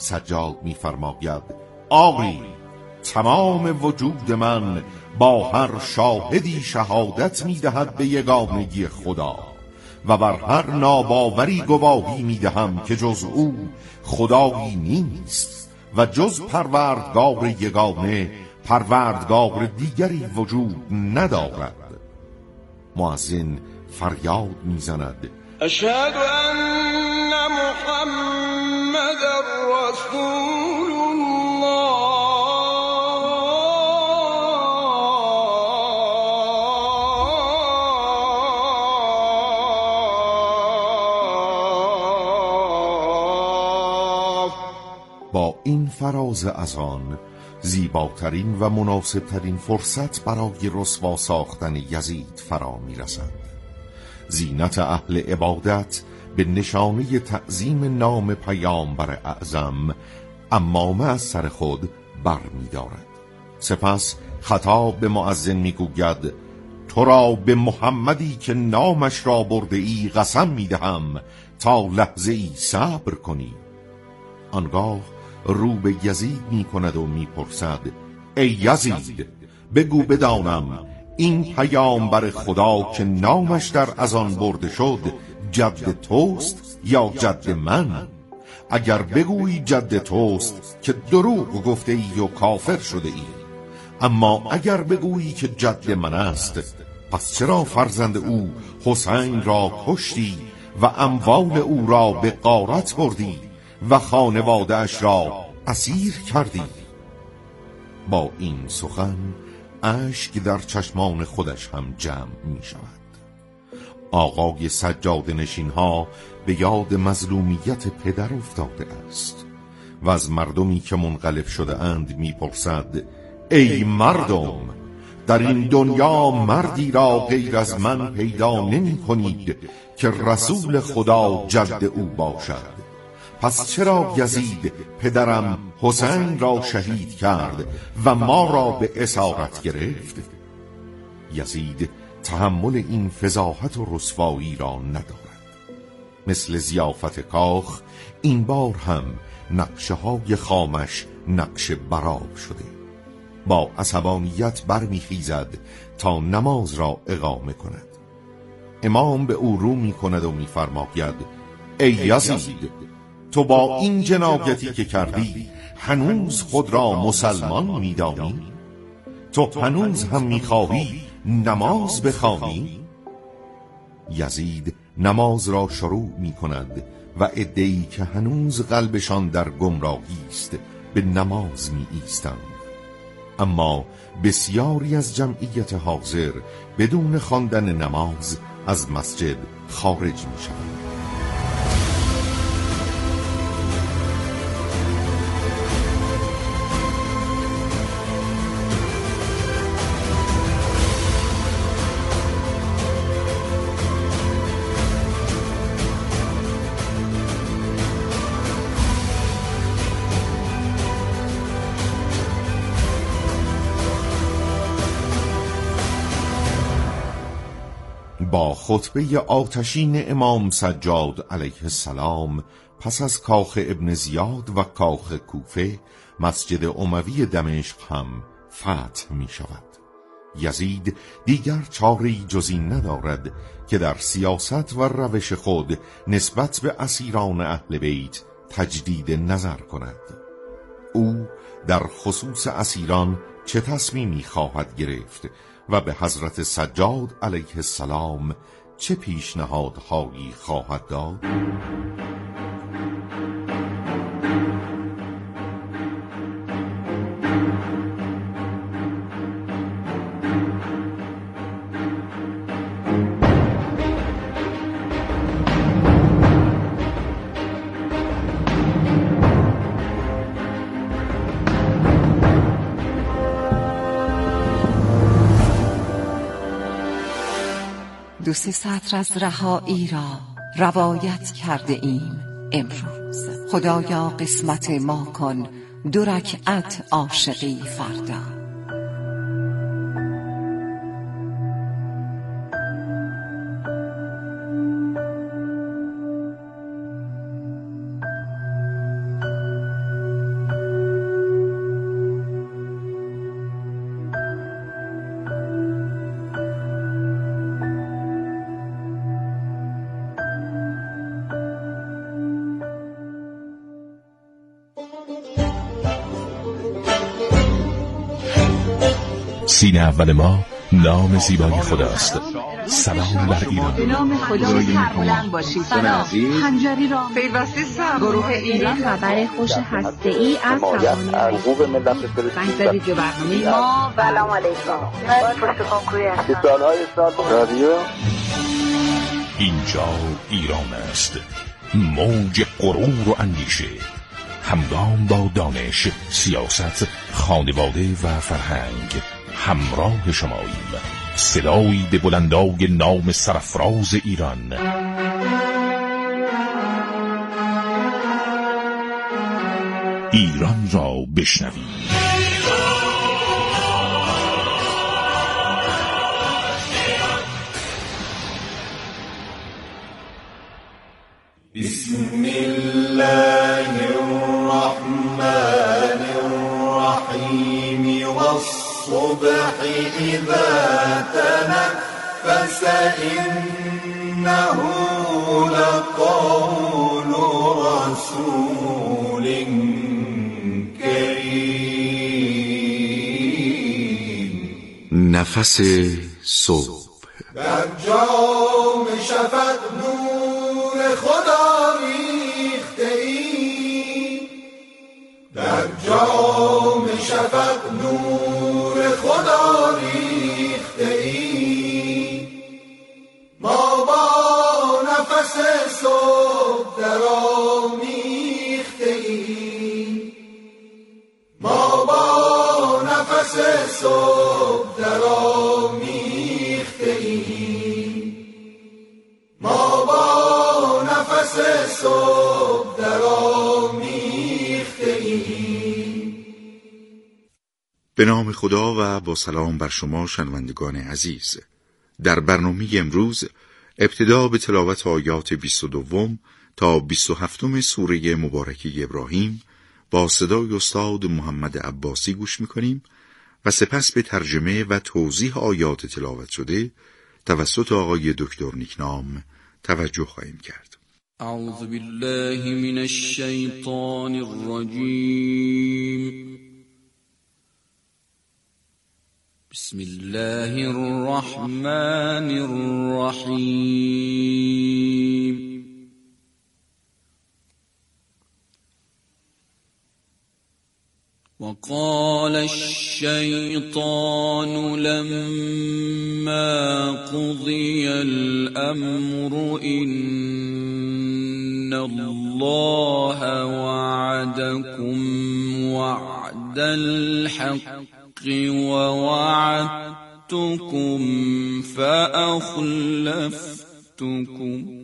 سجاد می‌فرماید: آری تمام وجود من با هر شاهدی شهادت می‌دهد به یگانگی خدا و بر هر ناباوری گواهی می‌دهم که جز او خدایی نیست و جز پروردگار یگانه پروردگار دیگری وجود ندارد. مؤذن فریاد می‌زند: اشهد ان محمد رسول الله. با این فراز اذان زیباترین و مناسبترین فرصت برای رسوا ساختن یزید فرا می‌رسد. زینت اهل عبادت به نشانه تعظیم نام پیامبر اعظم عمامه از سر خود بر می‌دارد. سپس خطاب به مؤذن می‌گوید: تو را به محمدی که نامش را برده ای قسم می‌دهم تا لحظه ای صبر کنی. آنگاه رو به یزید می‌کند و می‌پرسد: ای یزید، بگو بدانم این پیامبر خدا که نامش در اذان برده شد جد توست یا جد من؟ اگر بگویی جد توست که دروغ گفته ای و کافر شده ای، اما اگر بگویی که جد من است، پس چرا فرزند او حسین را کشتی و اموال او را به غارت بردی و خانواده اش را اسیر کردی؟ با این سخن اشک در چشمان خودش هم جمع می شود. آقای سجاد نشین ها به یاد مظلومیت پدر افتاده است و از مردمی که منقلب شده اند می پرسد: ای مردم، در این دنیا مردی را غیر از من پیدا نمی کنید که رسول خدا جد او باشد. پس چرا یزید پدرم حسین را شهید کرد و ما را به اسارت گرفت؟ یزید تحمل این فضاحت و رسوایی را ندارد. مثل ضیافت کاخ این بار هم نقشه های خامش نقش براب شده. با عصبانیت برمیخیزد تا نماز را اقامه کند. امام به او رو میکند و میفرماید: ای یزید، تو با این جنایتی که کردی هنوز خود را مسلمان می‌دانی؟ تو هنوز هم می‌خواهی نماز بخوانی؟ یزید نماز را شروع می‌کند و عده‌ای که هنوز قلبشان در گمراهی است به نماز می‌ایستند، اما بسیاری از جمعیت حاضر بدون خواندن نماز از مسجد خارج می‌شوند. با خطبه آتشین امام سجاد علیه السلام پس از کاخ ابن زیاد و کاخ کوفه، مسجد اموی دمشق هم فتح می شود. یزید دیگر چاره‌ای جز این ندارد که در سیاست و روش خود نسبت به اسیران اهل بیت تجدید نظر کند. او در خصوص اسیران چه تصمیمی خواهد گرفت و به حضرت سجاد علیه السلام چه پیشنهادهایی خواهد داد؟ دو سه سطر از رهایی را روایت کرده ایم امروز. خدایا قسمت ما کن 2 رکعت عاشقی فردا. سین اول ما نام زیبای خداست. سلام بر ایران. به نام خدا سربلند باشید. سلام. خنجری را پیوسته سر گروه ایران خبر خوش هسته‌ای از حمایت از حقوق ملت فلسطین. به برنامه ما. سلام علیکم. من پشت کنکوری هستم. سالهای سال رادیو اینجا ایران است. موج غرور و اندیشه، همگام با دانش، سیاست، خانواده و فرهنگ همراه شماییم. صدایی به بلندای نام سرافراز ایران. ایران را بشنوید. بسم الله الرحمن الرحیم والصبح اذا تنفس انه لقول رسول کریم. نفس صبح در جام شفق نور خدا ریخته ای، در جام شفق نور خدا ریخته ای. ما با نفس صبح در آمیخته ای، ما با نفس صبح در آمیخته ای، ما با نفس صبح در آمیخته ایم. به نام خدا و با سلام بر شما شنوندگان عزیز. در برنامه امروز ابتدا به تلاوت آیات 22 تا 27 سوره مبارکه ابراهیم با صدای استاد محمد عباسی گوش می‌کنیم و سپس به ترجمه و توضیح آیات تلاوت شده توسط آقای دکتر نیکنام توجه خواهیم کرد. اعوذ بالله من الشیطان الرجیم. بسم الله الرحمن الرحیم. وقال الشيطان لما قضي الأمر إن الله وعدكم وعد الحق ووعدتكم فأخلفتكم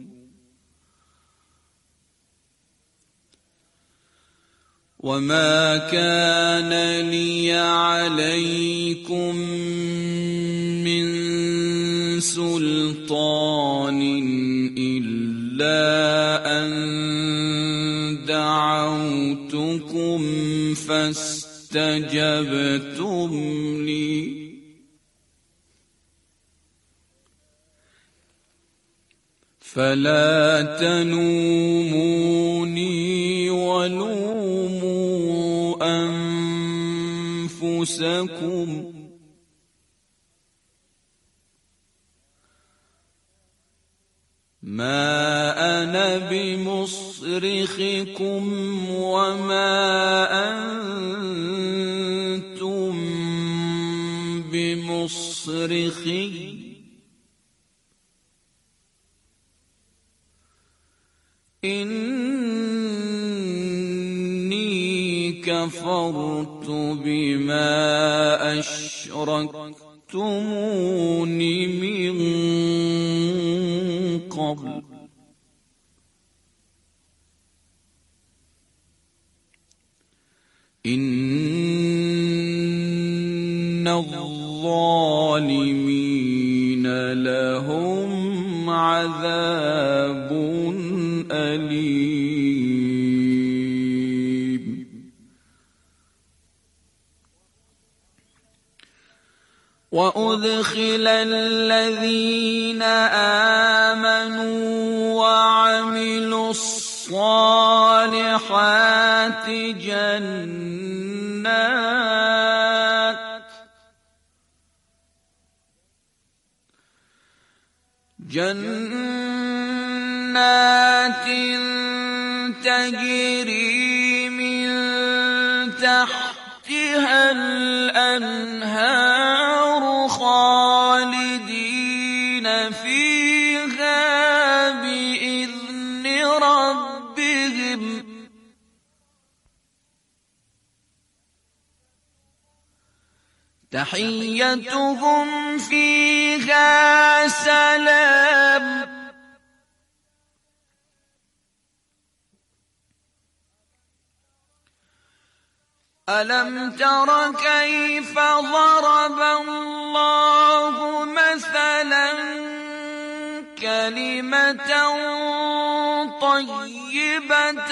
وما كان لي عليكم من سلطان إلا أن دعوتكم فاستجبتم لي فلا تلوموني ولوموا أنفسكم ما أنا بمصرخكم وما أنتم بمصرخي إني كفرت بما أشركتمون من قبل إن الظالمين لهم عذاب أليم. وأدخل الذين آمنوا وعملوا الصالحات جنات جنات تجري من تحتها الأنهار خالدين فيها بإذن ربهم تحيتهم فيها سلام ألم تر كيف ضرب الله مثلا كلمة طيبة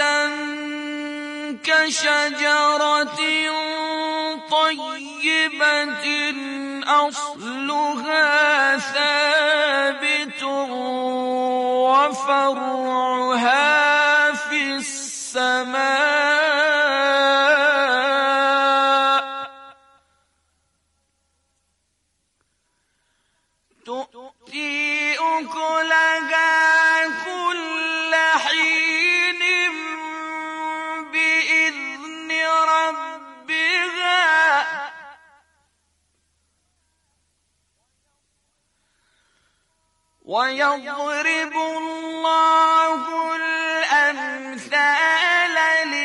كشجرة طيبة أصلها ثابت وفرعها في السماء تؤتي أكلها كل حين بإذن ربها ويضرب الله الأمثال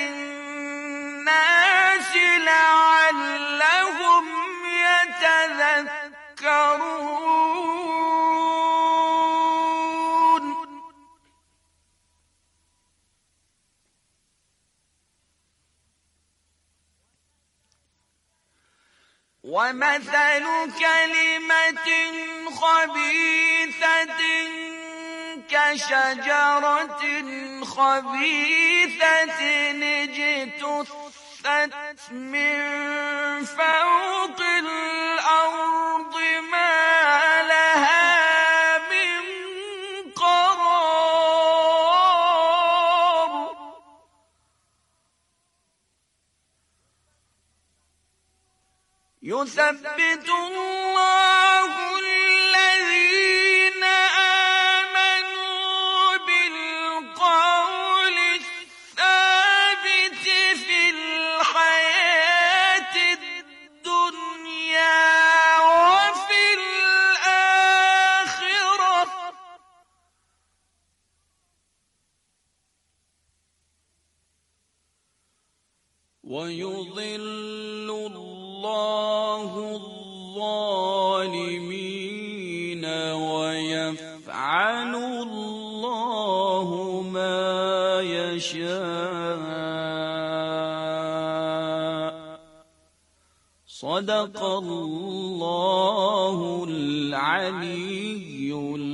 للناس لعلهم يتذكرون ومثل كلمة خبيثة كشجرة خبيثة اجتثت من فوق الأرض ما لها من قرار يثبت الله الذين آمنوا بالقول الثابت في الحياة الدنيا وفي الآخرة ويضل الله الظالمين ويفعل الله ما يشاء صدق الله العلي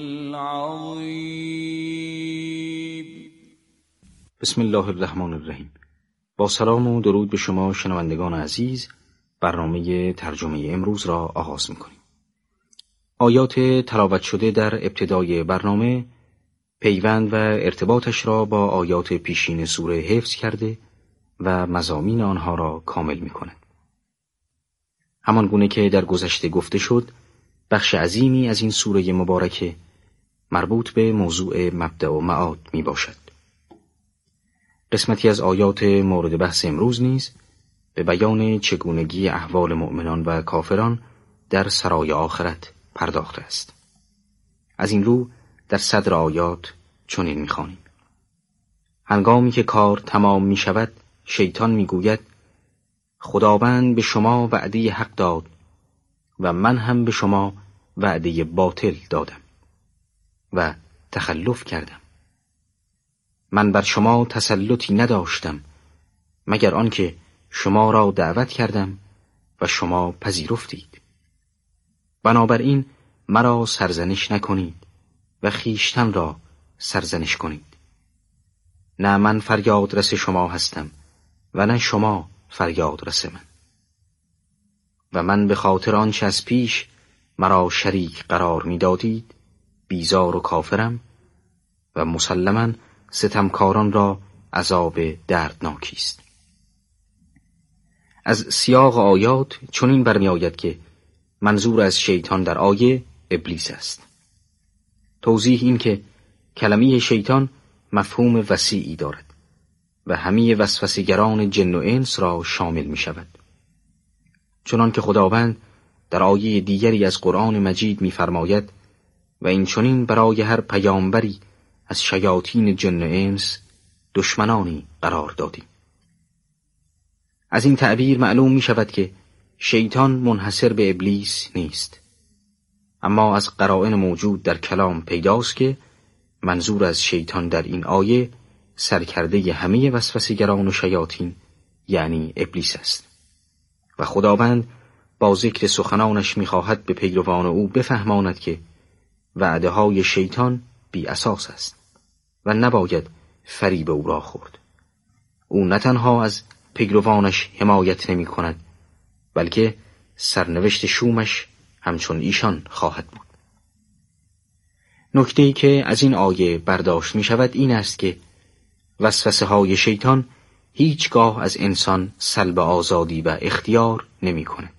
العظيم. بسم الله الرحمن الرحیم. با سلام و درود به شما شنوندگان عزیز، برنامه ترجمه امروز را آغاز می‌کنیم. آیات تلاوت شده در ابتدای برنامه پیوند و ارتباطش را با آیات پیشین سوره حفظ کرده و مضامین آنها را کامل می‌کند. همان گونه که در گذشته گفته شد، بخش عظیمی از این سوره مبارکه مربوط به موضوع مبدأ و معاد میباشد. قسمتی از آیات مورد بحث امروز نیز به بیان چگونگی احوال مؤمنان و کافران در سرای آخرت پرداخته است. از این رو در صدر آیات چنین می‌خوانیم: هنگامی که کار تمام می‌شود، شیطان می‌گوید خداوند به شما وعده حق داد و من هم به شما وعده باطل دادم و تخلف کردم. من بر شما تسلطی نداشتم مگر آنکه شما را دعوت کردم و شما پذیرفتید. بنابراین مرا سرزنش نکنید و خویشتن را سرزنش کنید. نه من فریاد رس شما هستم و نه شما فریاد رس من. و من به خاطر آنچه از پیش مرا شریک قرار می‌دادید بیزار و کافرم و مسلماً ستمکاران را عذاب دردناکی است. از سیاق آیات چنین برمی آید که منظور از شیطان در آیه ابلیس است. توضیح این که کلمه شیطان مفهوم وسیعی دارد و همه وسوسه‌گران جن و انس را شامل می شود. چنان که خداوند در آیه دیگری از قرآن مجید می فرماید و این چنین برای هر پیامبری از شیاطین جن و انس دشمنانی قرار دادیم. از این تعبیر معلوم می شود که شیطان منحصر به ابلیس نیست، اما از قرائن موجود در کلام پیداست که منظور از شیطان در این آیه سرکرده همه وسوسه‌گران و شیاطین یعنی ابلیس است و خداوند با ذکر سخنانش می‌خواهد به پیروان او بفهماند که وعده‌های شیطان بی اساس است و نباید فریب او را خورد. او نه تنها از پیروانش حمایت نمی‌کند بلکه سرنوشت شومش همچون ایشان خواهد بود. نکته‌ای که از این آیه برداشت می‌شود این است که وسوسه‌های شیطان هیچگاه از انسان سلب آزادی و اختیار نمی‌کند.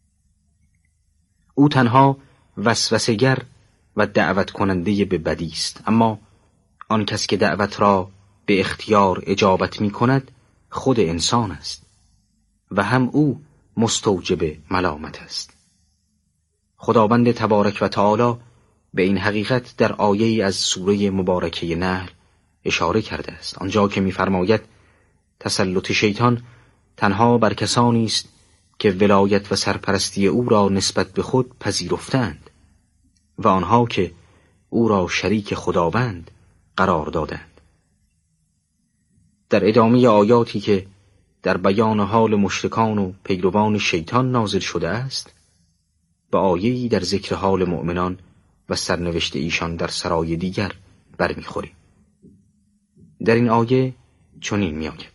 او تنها وسوسه‌گر و دعوت کننده به بدی است، اما آن کس که دعوت را به اختیار اجابت می‌کند خود انسان است و هم او مستوجب ملامت است. خداوند تبارک و تعالی به این حقیقت در آیه‌ای از سوره مبارکه نحل اشاره کرده است، آنجا که می‌فرماید تسلط شیطان تنها بر کسانی است که ولایت و سرپرستی او را نسبت به خود پذیرفتند و آنها که او را شریک خداوند قرار دادند. در ادامه آیاتی که در بیان حال مشرکان و پیروان شیطان نازل شده است، به آیه‌ای در ذکر حال مؤمنان و سرنوشت ایشان در سرای دیگر برمیخوریم. در این آیه چنین می‌آید: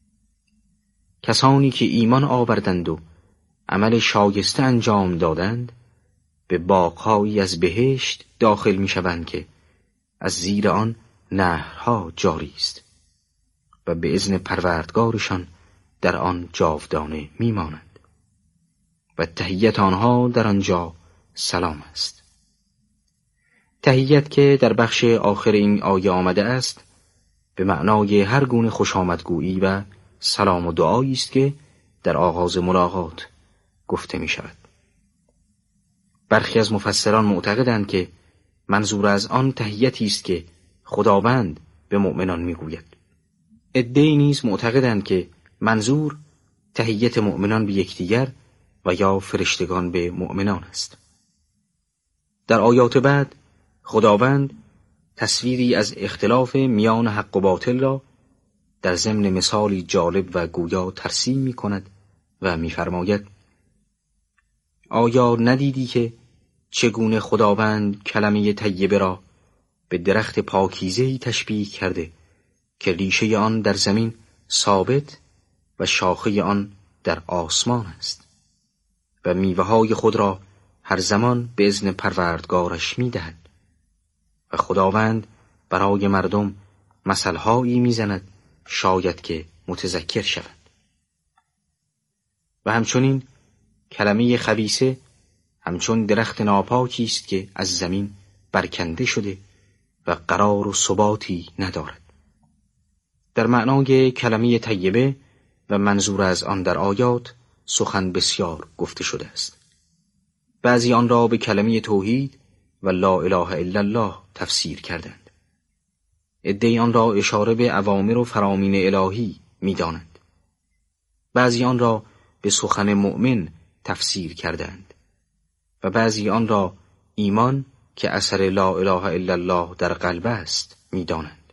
کسانی که ایمان آوردند و عمل شایسته انجام دادند به باغ‌هایی از بهشت داخل می‌شوند که از زیر آن نهرها جاری است و به اذن پروردگارشان در آن جاودانه می‌مانند و تحیت آنها در آنجا سلام است. تحیت که در بخش آخر این آیه آمده است به معنای هر گونه خوشامدگویی و سلام و دعایی است که در آغاز ملاقات گفته می شود. برخی از مفسران معتقدند که منظور از آن تحیتی است که خداوند به مؤمنان می گوید. عده‌ای نیز معتقدند که منظور تحیت مؤمنان به یکدیگر و یا فرشتگان به مؤمنان است. در آیات بعد خداوند تصویری از اختلاف میان حق و باطل را در ضمن مثالی جالب و گویا ترسیم می کند و می فرماید: آیا ندیدی که چگونه خداوند کلمه طیبه را به درخت پاکیزه‌ای تشبیه کرده که ریشه آن در زمین ثابت و شاخه آن در آسمان است و میوه‌های خود را هر زمان به اذن پروردگارش می‌دهد و خداوند برای مردم مثل‌هایی می‌زند شاید که متذکر شوند. و همچنین کلمه خبیثه همچون درخت ناپاکی است که از زمین برکنده شده و قرار و ثباتی ندارد. در معنای کلمه طیبه و منظور از آن در آیات سخن بسیار گفته شده است. بعضی آن را به کلمه توحید و لا اله الا الله تفسیر کردند. عده‌ای آن را اشاره به اوامر و فرامین الهی می‌دانند. بعضی آن را به سخن مؤمن تفسیر کردند و بعضی آن را ایمان که اثر لا اله الا الله در قلب است می‌دانند.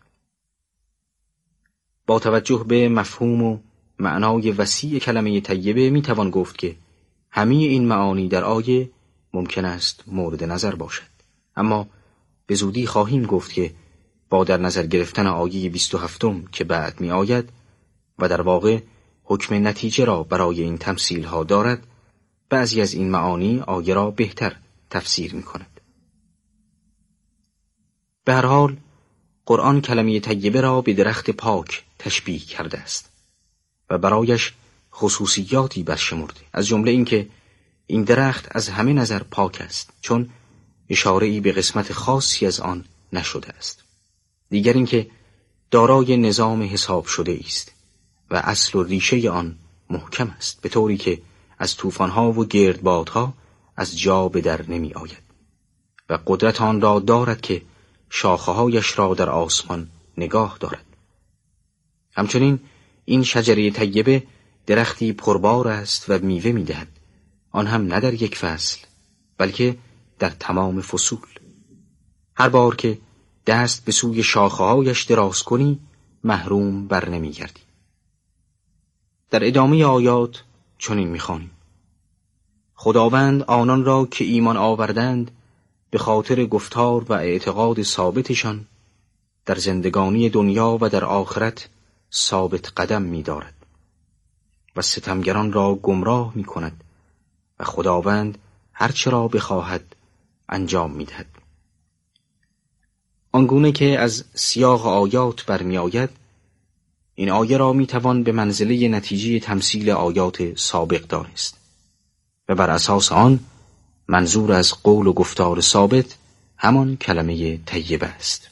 با توجه به مفهوم و معنای وسیع کلمه طیبه می‌توان گفت که همه این معانی در آیه ممکن است مورد نظر باشد، اما به زودی خواهیم گفت که با در نظر گرفتن آیه 27 که بعد می آید و در واقع حکم نتیجه را برای این تمثیل ها دارد، بعضی از این معانی آیه را بهتر تفسیر می کند. به هر حال قرآن کلمه طیبه را به درخت پاک تشبیه کرده است و برایش خصوصیاتی برشمرده، از جمله اینکه این درخت از همه نظر پاک است، چون اشاره‌ای به قسمت خاصی از آن نشده است. دیگر اینکه دارای نظام حساب شده است و اصل و ریشه آن محکم است، به طوری که از طوفان‌ها و گردبادها از جا به در نمی آید و قدرت آن را دارد که شاخه‌هایش را در آسمان نگاه دارد. همچنین این شجره طیبه درختی پربار است و میوه می‌دهد، آن هم نه در یک فصل بلکه در تمام فصول. هر بار که دست به سوی شاخه‌هایش دراز کنی محروم بر نمی‌گردی. در ادامه آیات چنین می‌خوانیم: خداوند آنان را که ایمان آوردند به خاطر گفتار و اعتقاد ثابتشان در زندگانی دنیا و در آخرت ثابت قدم می‌دارد و ستمگران را گمراه می‌کند و خداوند هرچه را بخواهد انجام می‌دهد. آنگونه که از سیاق آیات برمی آید، این آیه را می‌توان به منزله نتیجه تمثیل آیات سابق دانست و بر اساس آن منظور از قول و گفتار ثابت همان کلمه طیبه است.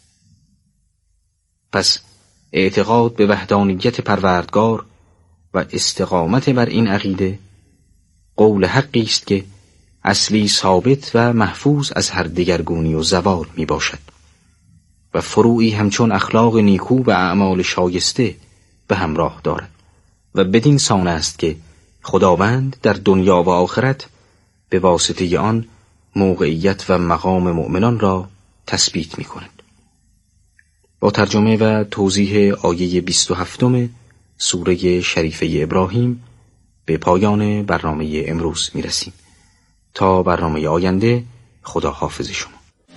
پس اعتقاد به وحدانیت پروردگار و استقامت بر این عقیده قول حقی است که اصلی ثابت و محفوظ از هر دگرگونی و زوال می باشد و فروعی همچون اخلاق نیکو و اعمال شایسته به همراه دارد و بدین سان است که خداوند در دنیا و آخرت به واسطه آن موقعیت و مقام مؤمنان را تثبیت می کند. با ترجمه و توضیح آیه 27 سوره شریفه ابراهیم به پایان برنامه امروز می رسیم. تا برنامه آینده، خدا حافظ شما.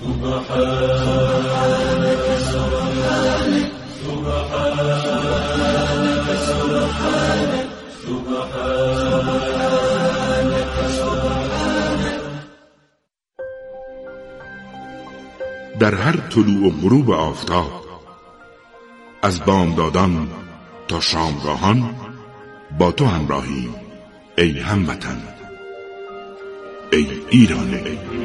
در هر طلوع و غروب آفتاب، از بامدادان تا شامگاهان با تو همراهیم ای هموطن، ای ایران.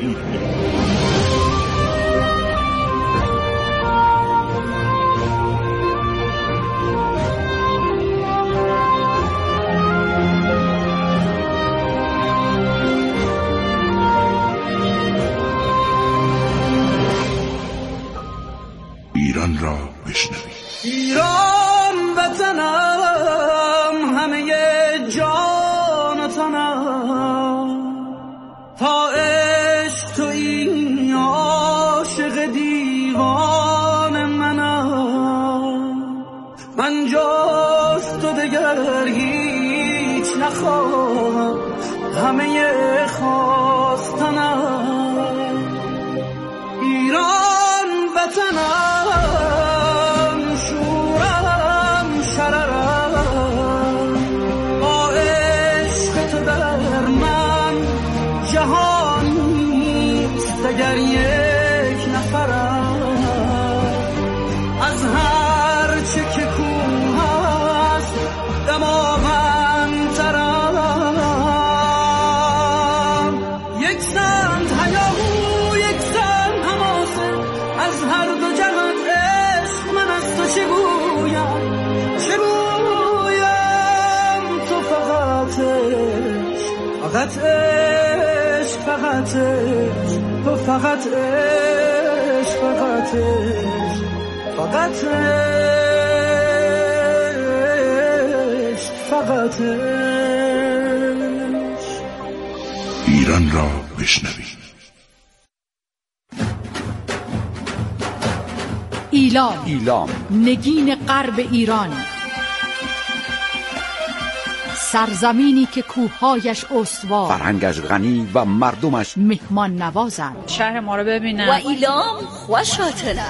ایران را بشنوید. ایران وطنم، همه جان و تنم، تا عشق تو این عاشق دیوان منم. من جز تو دگر هیچ نخواهم، همه خواستنم. ایران وطنم، شورم شررم، با عشق تو در من جهان نیست اگر یک نفرم. از هر چه که کوه هست دماغم یک سمت هیاهو، یک سمت حماسه. از هر دو جهت عشق من از تو چه گویم، چه گویم. تو فقط عشق، فقط عشق، فقط عشق. تو فقط عشق، فقط عشق، فقط عشق، فقط عشق. ایران را بشنوید. ایلام، نگین غرب ایران، سرزمینی که کوههایش استوار، فرهنگش غنی و مردمش مهمان نوازند. شهر ما رو ببینن و ایلام خوش خاطره.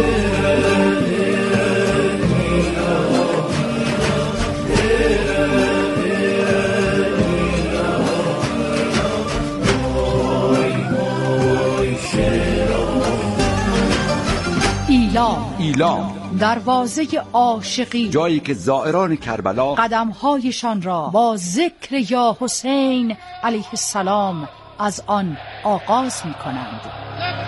ایلام، دروازه عاشقی، جایی که زائران کربلا قدمهایشان را با ذکر یا حسین علیه السلام از آن آغاز می کنند.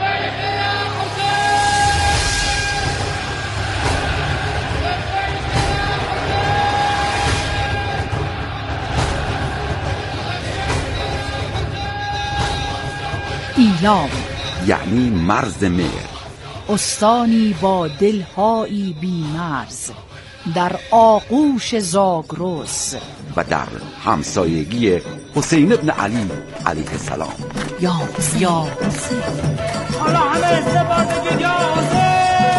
ایلام یعنی مرز مهر، استانی با دلهایی بی مرز، در آغوش زاگرس و در همسایگی حسین ابن علی علیه السلام. یا حسین حالا همه استفاده که یا حسین.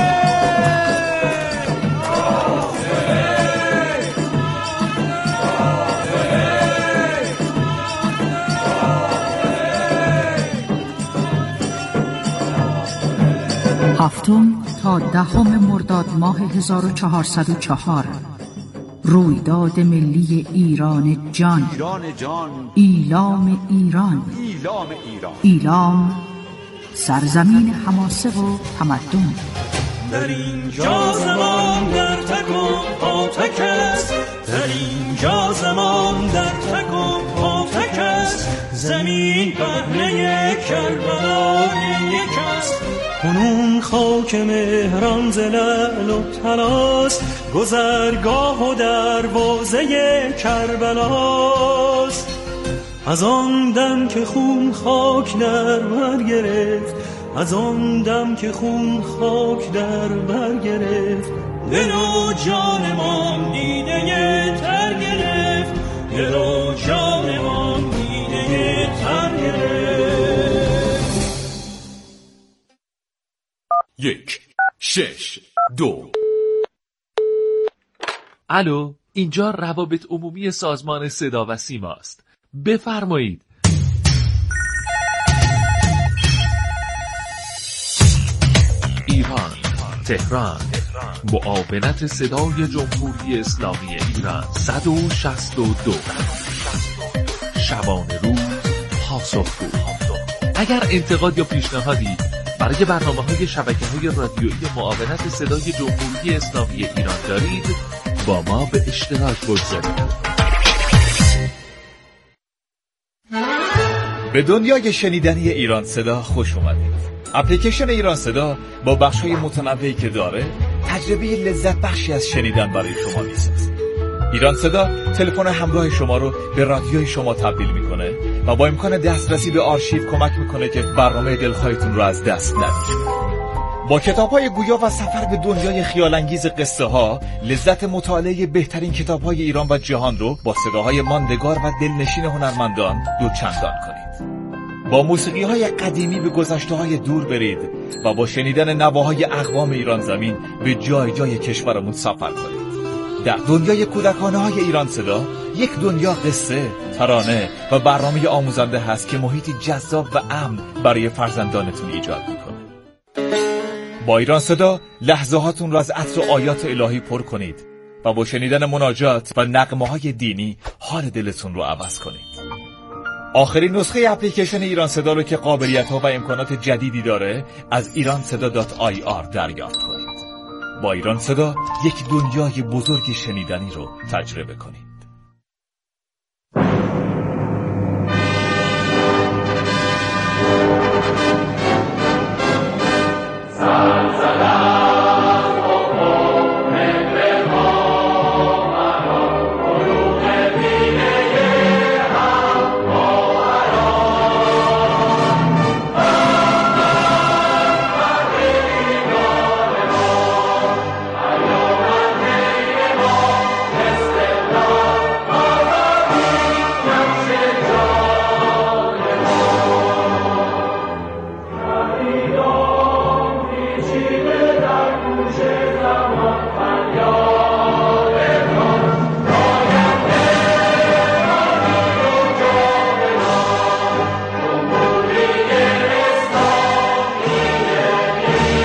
هفتم تا دهم مرداد ماه 1404 رویداد ملی ایران جان، ایلام ایران. ایلام سرزمین حماسه و تمدن. در اینجا زمان در تک و پاتک است، در اینجا زمان در تک و پاتک است، زمین پهنه کربلای یک است. کنون خاک مهران ز لعل و طلاست، گذرگاه و دروازه کربلاست. از آن دم که خون خاک در بر گرفت، از آن دم که خون خاک در بر گرفت، دل و جانمان دیده تر گرفت، دل و جانمان دیده تر گرفت. 1 6 2. الو، اینجا روابط عمومی سازمان صدا و سیما است. بفرمایید. ایران، تهران، معاونت صدای جمهوری اسلامی ایران 162. شبانه روز پاسخگو. اگر انتقاد یا پیشنهادی برای برنامه‌های شبکه‌های رادیویی معاونت صدای جمهوری اسلامی ایران دارید، با ما به اشتراک بگذارید. به دنیای شنیدنی ایران صدا خوش اومدید. اپلیکیشن ایران صدا با بخش‌های متنوعی که داره، تجربه لذت بخشی از شنیدن برای شما میسازه. ایران صدا تلفن همراه شما رو به رادیوی شما تبدیل میکنه و با امکان دسترسی به آرشیو کمک میکنه که برنامه دلخواهتون رو از دست ندید. با کتاب‌های گویا و سفر به دنیای خیال‌انگیز قصه‌ها، لذت مطالعه بهترین کتاب‌های ایران و جهان رو با صداهای ماندگار و دلنشین هنرمندان دوچندان کنید. با موسیقی‌های قدیمی به گذشته‌های دور برید و با شنیدن نواهای اقوام ایران زمین به جای جای کشورمون سفر کنید. در دنیای کودکانه‌های ایران صدا، یک دنیا قصه، ترانه و برنامه آموزنده هست که محیطی جذاب و امن برای فرزندانتون ایجاد می‌کنه. با ایران صدا لحظه‌هاتون را از عطر و آیات الهی پر کنید و با شنیدن مناجات و نغمه‌های دینی حال دلتون رو عوض کنید. آخرین نسخه اپلیکیشن ایران صدا رو که قابلیت‌ها و امکانات جدیدی داره از iranseda.ir دریافت کنید. با ایران صدا یک دنیای بزرگ شنیدنی رو تجربه کنید.